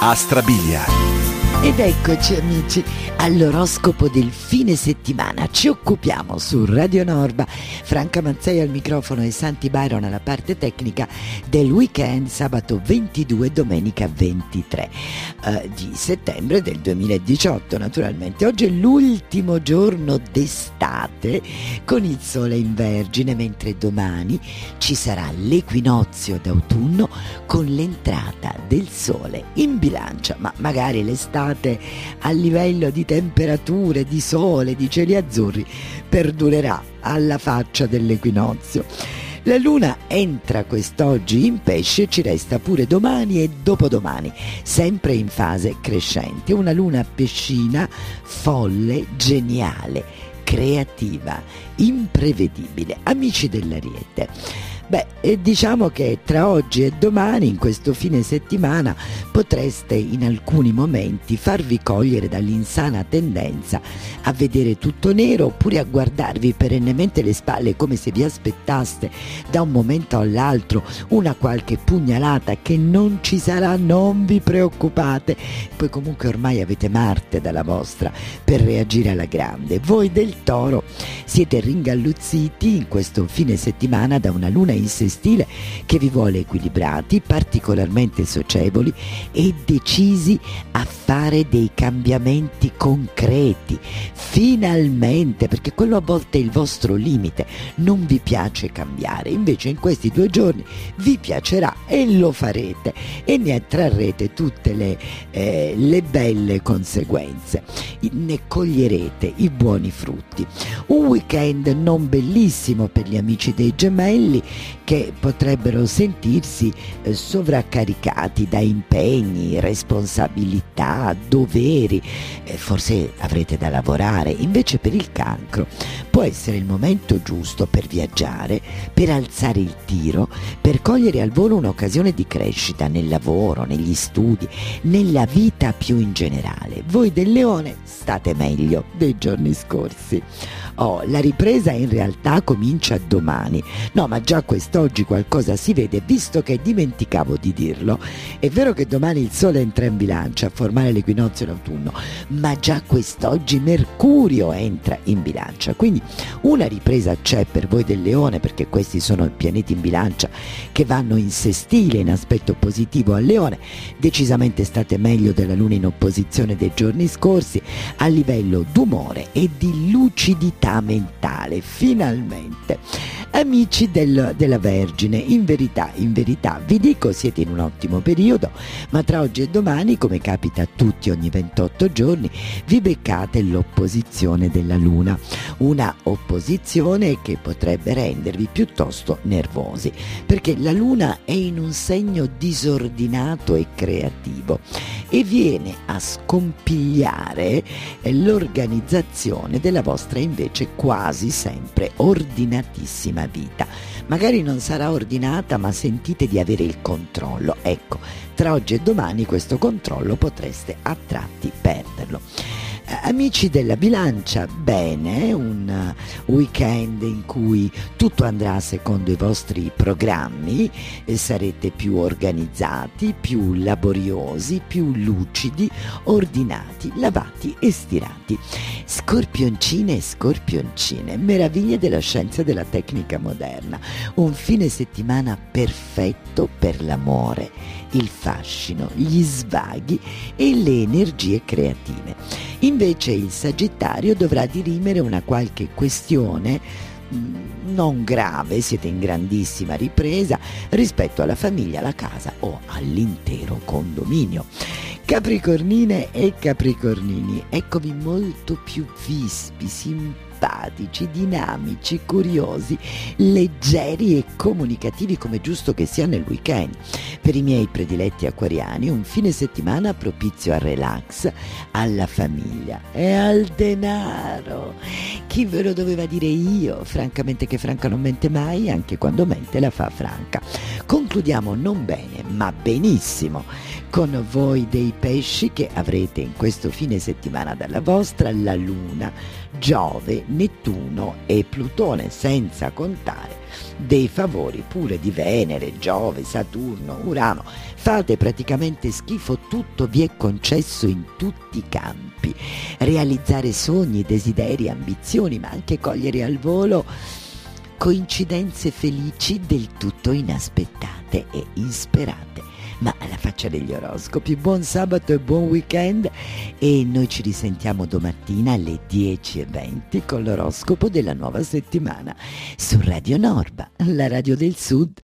a Strabilia. Ed eccoci amici all'oroscopo del fine settimana. Ci occupiamo su Radio Norba, Franca Manzei al microfono e Santi Byron alla parte tecnica, del weekend sabato 22 domenica 23 di settembre del 2018 naturalmente. Oggi è l'ultimo giorno d'estate con il sole in Vergine, mentre domani ci sarà l'equinozio d'autunno con l'entrata del sole in Bilancia, ma magari l'estate a livello di temperature, di sole, di cieli azzurri perdurerà alla faccia dell'equinozio. La luna entra quest'oggi in Pesce e ci resta pure domani e dopodomani, sempre in fase crescente. Una luna pescina folle, geniale, creativa, imprevedibile. Amici dell'Ariete, diciamo che tra oggi e domani, in questo fine settimana, potreste in alcuni momenti farvi cogliere dall'insana tendenza a vedere tutto nero, oppure a guardarvi perennemente le spalle come se vi aspettaste da un momento all'altro una qualche pugnalata che non ci sarà, non vi preoccupate, poi comunque ormai avete Marte dalla vostra per reagire alla grande. Voi del Toro siete ringalluzziti in questo fine settimana da una luna in sestile che vi vuole equilibrati, particolarmente socievoli e decisi a fare dei cambiamenti concreti, finalmente, perché quello a volte è il vostro limite, non vi piace cambiare, invece in questi 2 giorni vi piacerà e lo farete e ne trarrete tutte le belle conseguenze, ne coglierete i buoni frutti. Un weekend non bellissimo per gli amici dei Gemelli, che potrebbero sentirsi sovraccaricati da impegni, responsabilità, doveri, forse avrete da lavorare. Invece per il Cancro può essere il momento giusto per viaggiare, per alzare il tiro, per cogliere al volo un'occasione di crescita nel lavoro, negli studi, nella vita più in generale. Voi del Leone state meglio dei giorni scorsi. La ripresa in realtà comincia domani. No, ma già quest'oggi qualcosa si vede, visto che dimenticavo di dirlo. È vero che domani il sole entra in Bilancia a formare l'equinozio d'autunno, ma già quest'oggi Mercurio entra in Bilancia, quindi una ripresa c'è per voi del Leone, perché questi sono i pianeti in Bilancia che vanno in sestile, in aspetto positivo al Leone. Decisamente state meglio della luna in opposizione dei giorni scorsi a livello d'umore e di lucidità mentale, finalmente. Amici della Vergine, in verità vi dico, siete in un ottimo periodo, ma tra oggi e domani, come capita a tutti ogni 28 giorni, vi beccate l'opposizione della Luna, una opposizione che potrebbe rendervi piuttosto nervosi, perché la Luna è in un segno disordinato e creativo e viene a scompigliare l'organizzazione della vostra invece quasi sempre ordinatissima vita. Magari non sarà ordinata, ma sentite di avere il controllo. Ecco, tra oggi e domani questo controllo potreste a tratti perderlo. Amici della Bilancia, bene, un weekend in cui tutto andrà secondo i vostri programmi, sarete più organizzati, più laboriosi, più lucidi, ordinati, lavati e stirati. Scorpioncine e scorpioncine, meraviglie della scienza e della tecnica moderna, un fine settimana perfetto per l'amore, il fascino, gli svaghi e le energie creative. Invece il Sagittario dovrà dirimere una qualche questione non grave, siete in grandissima ripresa rispetto alla famiglia, alla casa o all'intero condominio. Capricornine e capricornini, eccovi molto più vispi, simpatici, dinamici, curiosi, leggeri e comunicativi, come giusto che sia nel weekend. Per i miei prediletti acquariani, un fine settimana propizio al relax, alla famiglia e al denaro. Chi ve lo doveva dire io? Francamente che Franca non mente mai, anche quando mente la fa Franca. Concludiamo non bene, ma benissimo, con voi dei pesci, che avrete in questo fine settimana dalla vostra la Luna, Giove, Nettuno e Plutone, senza contare dei favori pure di Venere, Giove, Saturno, Urano. Fate praticamente schifo, tutto vi è concesso in tutti i campi. Realizzare sogni, desideri, ambizioni, ma anche cogliere al volo coincidenze felici del tutto inaspettate e insperate. Ma alla faccia degli oroscopi, buon sabato e buon weekend, e noi ci risentiamo domattina alle 10:20 con l'oroscopo della nuova settimana su Radio Norba, la radio del Sud.